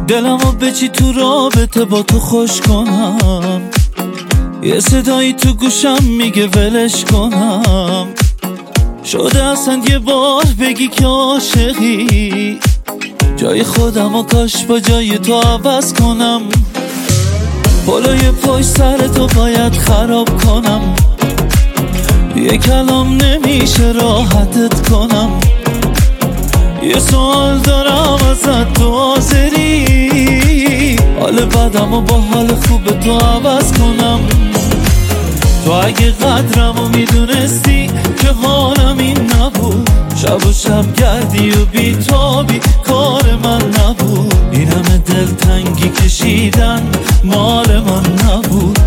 دلمو به چی تو رابطه با تو خوش کنم، یه صدایی تو گوشم میگه ولش کنم. شده اصلا یه بار بگی که عاشقی، جای خودمو کاش با جای تو عوض کنم. بالای پای سر تو باید خراب کنم، یه کلام نمیشه راحتت کنم. یه سوال دارم ازت، تو حاضری حال بدمو با حال خوب تو عوض کنم؟ تو اگه قدرمو میدونستی که حالم این نبود، شب و شب گردی و بیتابی کار من نبود. این همه دلتنگی کشیدن مال من نبود.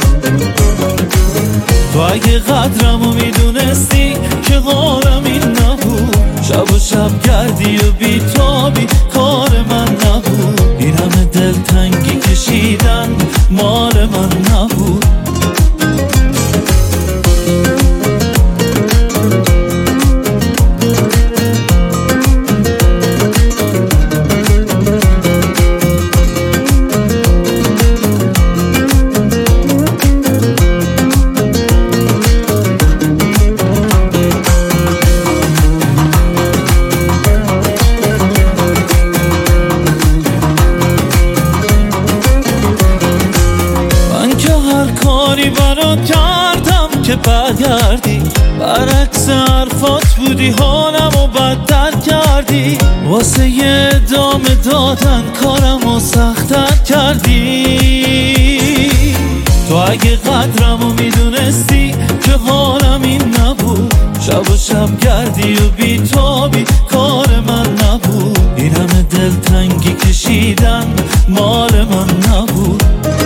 تو اگه قدرمو میدونستی که حالم این نبود، شب و شب گردی و بیتابی کار من نبود. این همه دلتنگی کشیدن مال من نبود. کاری برات کردم که برگردی، برعکس حرفات بودی حالمو بدتر کردی. واسه یه ادامه دادن کارمو سخت‌تر کردی. تو اگه قدرمو میدونستی که حالم این نبود، شب و شب گردی و بیتابی کار من نبود. این همه دلتنگی کشیدن مال من نبود.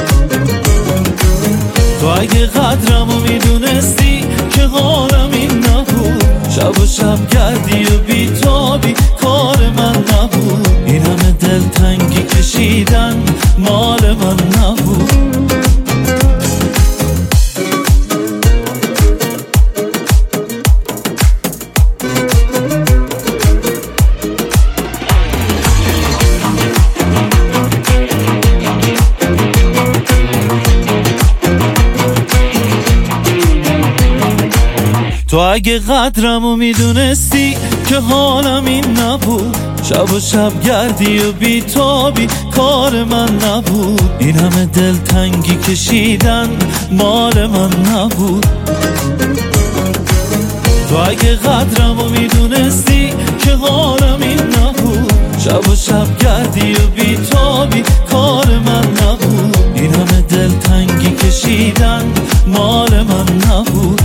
تو اگه قدرمو میدونستی که حالم این نبود، شب و شب گردی و بیتابی کار من نبود. این همه دلتنگی کشیدن مال من نبود. تو اگه قدرمو میدونستی که حالم این نبود، شب و شب گردی و بیتابی کار من نبود. این همه دلتنگی کشیدن مال من نبود. تو اگه قدرمو میدونستی که حالم این نبود، شب و شب گردی و بیتابی کار من نبود. این همه دلتنگی کشیدن مال من نبود.